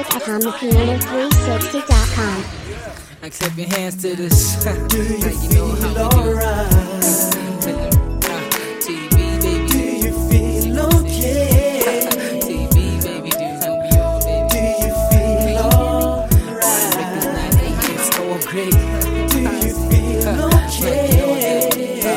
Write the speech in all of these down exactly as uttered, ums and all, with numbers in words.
music at home piano three sixty dot com. I clap your hands to this. Do you like you feel know how alright? T V, baby. Do you feel okay? T V, baby, do you know me all, baby? Do you feel alright? It's so great. Do you feel okay?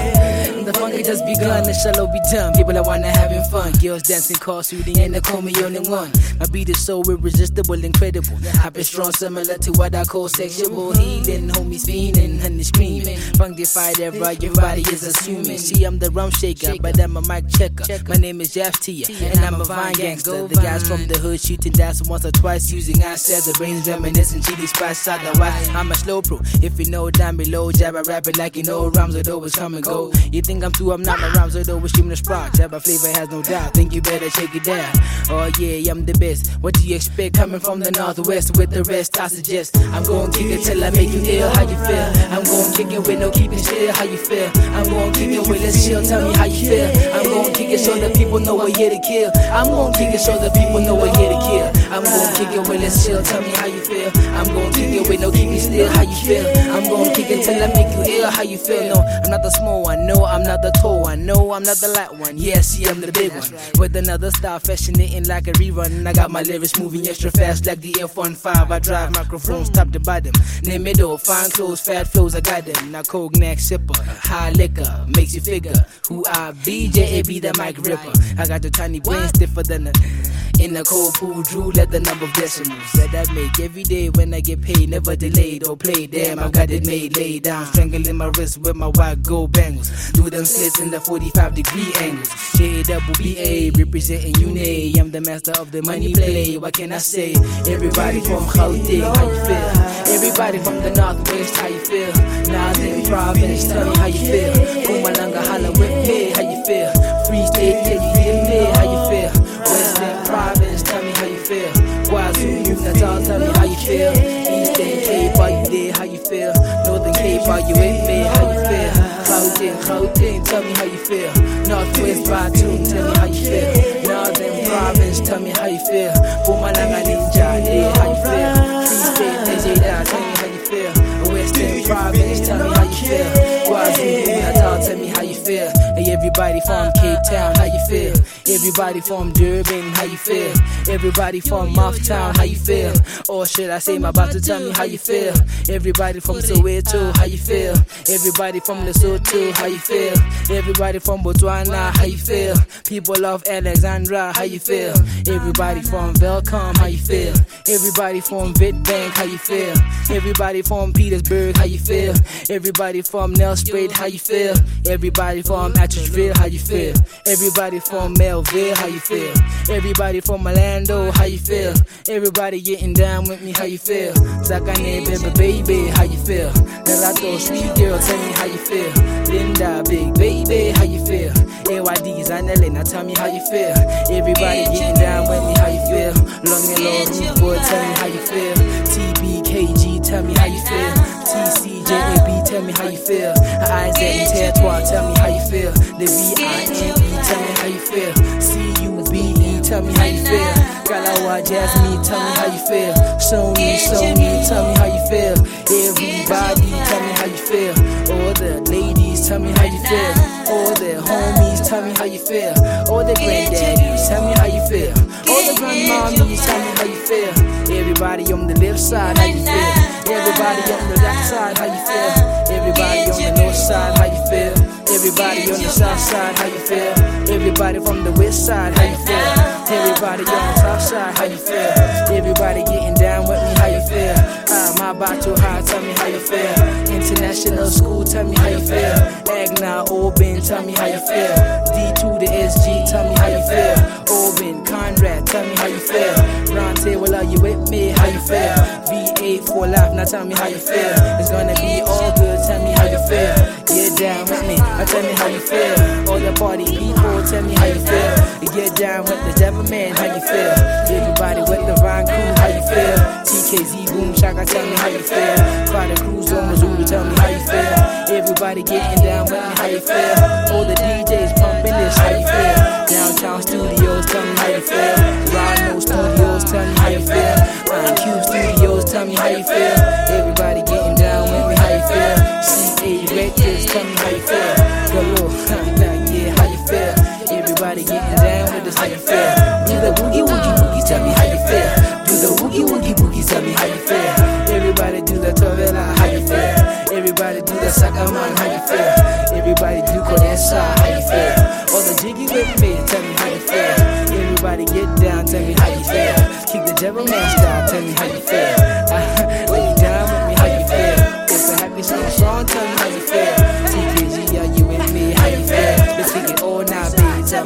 The fun it just begun, the shallow be done. People are wanna having fun. Girls dancing, car shooting, and they call me only one. My beat is so irresistible, incredible. I've been strong, similar to what I call sexual healing. Homies fiending, honey screaming. Funkified ever, your body is assuming. See, I'm the rum shaker, but I'm a mic checker. My name is Jeff Tia, and I'm a vine gangster. The guys from the hood shooting dice once or twice, using assets, the brains reminiscing, chili spice otherwise. I'm a slow pro. If you know down below, jab I rap it like you know rhymes would always come and go. You think I'm too, I'm not, my rhymes would always stream the sprout. Jab I flavor has no doubt, think you better shake it down. Oh yeah, I'm the best. What do you expect coming from the northwest? With the rest, I suggest I'm gon' kick it till I make you ill. How you feel? I'm gon' kick it with no keeping still. How you feel? I'm gon' kick it with let's chill. Tell me how you feel. I'm gon' kick it so the people know we're here to kill. I'm gon' kick it so the people know we're here to kill. I'm gon' kick it with let's chill. Tell me how you feel. I'm gon' kick it with no keeping still. How you feel? I'm gon' kick it till I make you ill. How you feel? No, I'm not the small one. No, I'm not the tall one. No, I'm not the light one. Yeah, see, I'm the big one. With another style, fascinating like a rerun. I got my lyrics moving extra fast like the F one five. I drive microphones top to bottom. Name it all, fine clothes, fat flows, I got them. Now cognac sipper, high liquor, makes you figure who I be. J A B the mic ripper. I got the tiny brain stiffer than a in the cold pool, drew let the number of decimals that I make every day when I get paid, never delayed or played. Damn, I got it made, laid down, strangling my wrist with my white gold bangles. Do them slits in the forty-five degree angles. J double B A representing U N A. I'm the master of the money play. What can I say? Everybody from Gauteng, how you feel? Everybody from the northwest, how you feel? Northern province, tell me how you feel. Mpumalanga, holla with me, how you feel? Free state, can you hear me? How you feel? Western province, tell me how you feel. KwaZulu Natal, tell me how you feel. Eastern Cape, are you there? How you feel? Northern Cape, are you with me? How you feel? Gauteng, Gauteng, tell me how you feel. Northwest Batoon, tell me how you feel. Northern province, tell me how you feel. Mpumalanga Ninja, yeah, how you feel? Free state, Tejeda, tell me how you feel. Western province, tell me how you feel. KwaZulu Natal, tell me how you feel. Hey, everybody from Cape Town, how you feel? Everybody from Durban, how you feel? Everybody from Mouthtown, how you feel? Or should I say my about to tell me how you feel? Everybody from Soweto, how you feel? Everybody from Lesotho, how you feel? Everybody from Botswana, how you feel? People of Alexandra, how you feel? Everybody from Velcom, how you feel? Everybody from Witbank, how you feel? Everybody from Petersburg, how you feel? Everybody from Nelspruit, how you feel? Everybody from Atteridgeville, how you feel? Everybody from Melville, how you feel? Everybody from Orlando, how you feel? Everybody getting down with me, how you feel? Zakane, baby, baby, how you feel? Nerato, sweet girl, tell me how you feel? Linda, big baby, how you feel? A Y D's, Annalena, tell me how you feel? Everybody getting down with me, how you feel? Long and low, rude boy, tell me how you feel? T B K G, tell me how you feel? T C J A B, tell me how you feel? Isaac Terroir, tell me how you feel? The V I N E, tell me how you feel? C U B E, tell me how you feel? Galawa Jasmine, tell me how you feel? Sony, Sony, tell me how you feel? Everybody, tell me how you feel? All the ladies, tell me how you feel? All the homies, tell me how you feel? All the granddaddies, tell me how you feel? All the grandmommies, tell me how you feel? Everybody on the left side, how you feel? Everybody on the left side, how you feel? Everybody on the north side, how you feel? Everybody on the south side, how you feel? Everybody from the west side, how you feel? Everybody on the south side, how you feel? Everybody getting down with me, how you feel? I'm about to high, tell me how you feel? International school, tell me how you feel? Agna, Oben, tell me how you feel? D to the S G, tell me how you feel? Oben, Conrad, tell me how you feel? Round table, are you with me? How you feel? V eight for life, now tell me how you feel? It's gonna be all good, tell me how you feel? Get down with me, now tell me how you feel? All the party people, tell me how you feel? Get down with the devil man, how you feel? Everybody with the Vine crew, how you feel? T K Z Boom Shaka, tell me how you feel? Carter Cruz on Missouri, tell me how you feel? Everybody getting down with me, how you feel? All the D Js pumping this, how you feel? Downtown Studios, tell me how you feel? Rhino Studios, tell me how you feel? Uh,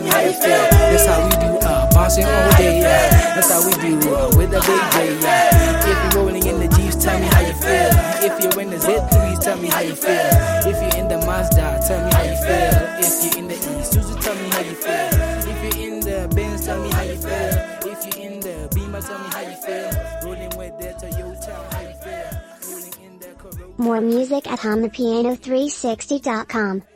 me how you feel. That's how we do, uh, bouncing all day, yeah. That's how we do, uh, with the big J, yeah. If you're rolling in the Jeeps, tell me how you feel. If you're in the Z threes, tell me how you feel. If you're in the Mazda, tell me how you feel. If you're in the Isuzu, tell me how you feel. If you're in the Benz, tell me how you feel. If you're in the Beamer, tell me how you feel. Rolling with the Toyota, how you feel. Rolling in the Corolla. More music at hum the piano three sixty dot com.